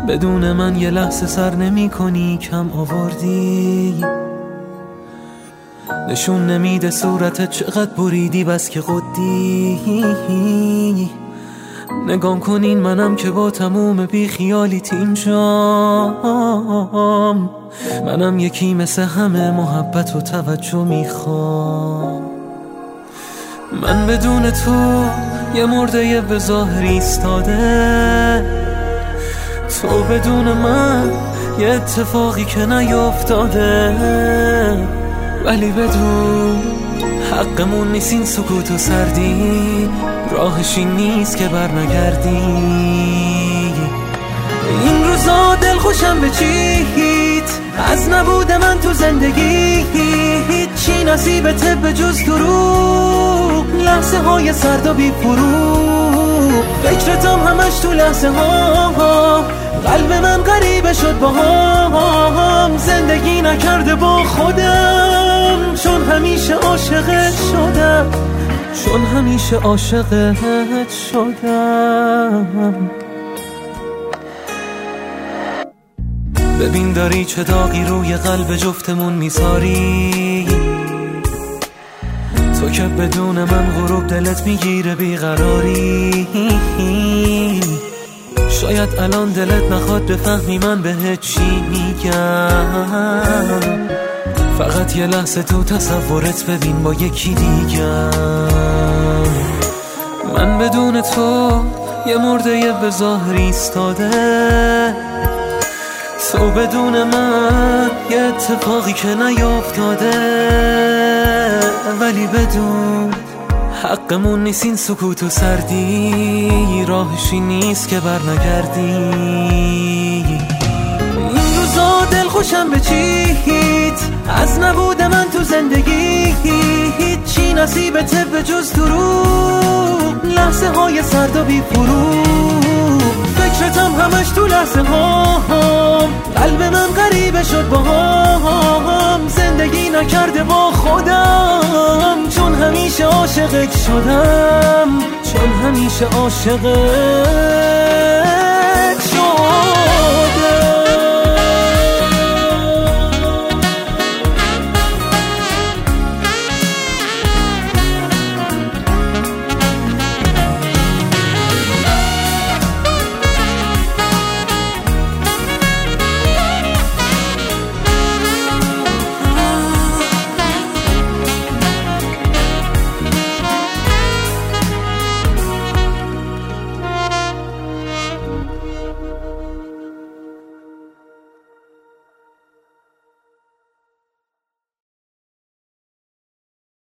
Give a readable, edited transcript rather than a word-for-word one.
بدون من یه لحظه سر نمی کنی، کم آوردی، نشون نمیده صورتت چقدر بریدی، بس که قدی. نگام کنین منم که با تموم بی خیالیت اینجام، منم یکی مثل همه محبت و توجه میخوام. من بدون تو یه مرده به ظاهر ایستاده، تو بدون من یه اتفاقی که نیفتاده، ولی بدون حقمون نیست این سکوت و سردی، راهش این نیست که بر نگردی. این روزا دل خوشم به چیت، از نبود من تو زندگی هیچی نصیبته به جز دروغ، لحظه های سرد و بی فروغ، فکرتم همش تو لحظه ها، قلب من غریبه شد با هم، زندگی نکرده با خودم، چون همیشه عاشقت شدم، چون همیشه عاشقت شدم. ببین داری چه داغی روی قلب جفتمون میساری، تو که بدون من غروب دلت میگیره بیقراری. شاید الان دلت نخواد بفهمی من بهت چی میگم، فقط یه لحظه تو تصورت ببین با یکی دیگم. من بدون تو یه مرده به ظاهر ایستاده، تو بدون من یه اتفاقی که نیفتاده، ولی بدون حقمون نیست این سکوت و سردی، راهشی نیست که بر نگردی. این روزا دل خوشم به چیت، از نبود من تو زندگی هیچی نصیبته به جز دروغ، لحظه های سرد و بی فروغ، فکرتم همش تو لحظه ها، قلب من غریبه شد با هم، زندگی نکرده با خودم، چون همیشه عاشقت شدم، چون همیشه عاشقت